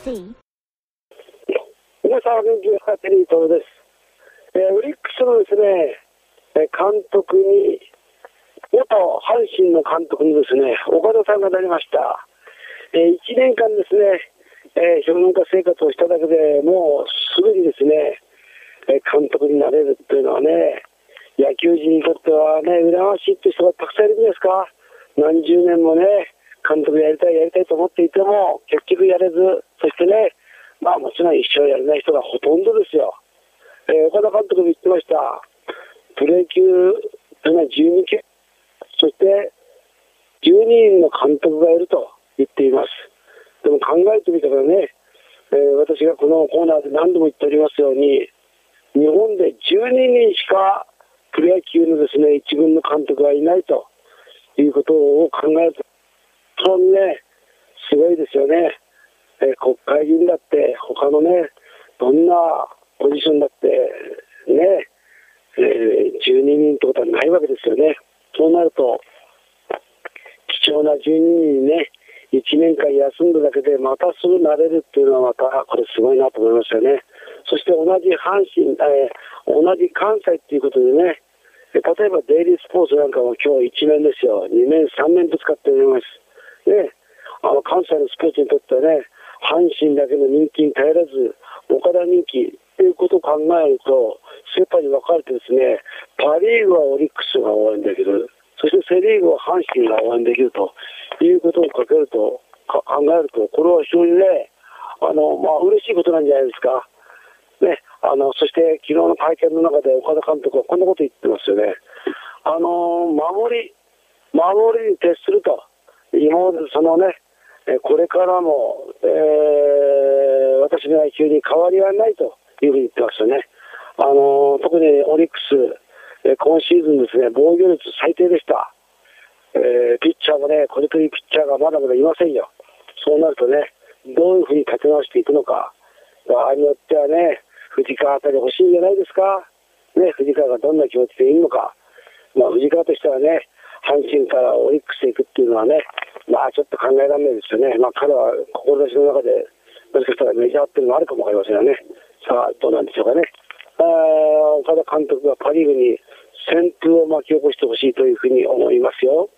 see? 皆さん、元気ですか？テリー東です。オリックスのですね、監督に、元阪神の監督にですね、岡田さんがなりました。1年間ですね、評論家生活をしただけでもうすぐにですね、監督になれるっていうのはね、野球人にとってはね、羨ましいっていう人がたくさんいるんですか。何十年もね、監督やりたいと思っていても、結局やれず、そしてね、まあもちろん一生やれない人がほとんどですよ。岡田監督も言ってました。プロ野球というのは12球、そして12人の監督がいると言っています。でも考えてみたらね、私がこのコーナーで何度も言っておりますように、日本で12人しかプロ野球のですね、一軍の監督がいないということを考えると、本当にね、すごいですよね。国会議員だって他のね、どんなポジションだってね、12人ってことはないわけですよね。そうなると貴重な12人にね、1年間休んだだけでまたすぐなれるっていうのはまたこれすごいなと思いますよね。そして同じ阪神、同じ関西っていうことでね、例えばデイリースポーツなんかも今日1面ですよ。2面3面と使っております。ね、関西のスポーツにとってはね、阪神だけの人気に頼らず、岡田人気ということを考えると、セパに分かれてですね、パ・リーグはオリックスが応援できる、そしてセ・リーグは阪神が応援できるということを考えると、これは非常にね、嬉しいことなんじゃないですか。ね、そして昨日の会見の中で岡田監督はこんなこと言ってますよね。守りに徹すると。今までそのね、これからも、私の野球に変わりはないというふうに言ってますよね。特にオリックス、今シーズンですね、防御率最低でした。ピッチャーもね、これというピッチャーがまだまだいませんよ。そうなるとね、どういうふうに立て直していくのか、場合によってはね、藤川あたり欲しいんじゃないですか。ね、藤川がどんな気持ちでいるのか。藤川としてはね、阪神からオリックスへ行くっていうのはね、ちょっと考えられないですよね。彼は志の中で、もしかしたらメジャーっていうのもあるかもわかりませんよね。さあ、どうなんでしょうかね。岡田監督がパ・リーグに旋風を巻き起こしてほしいというふうに思いますよ。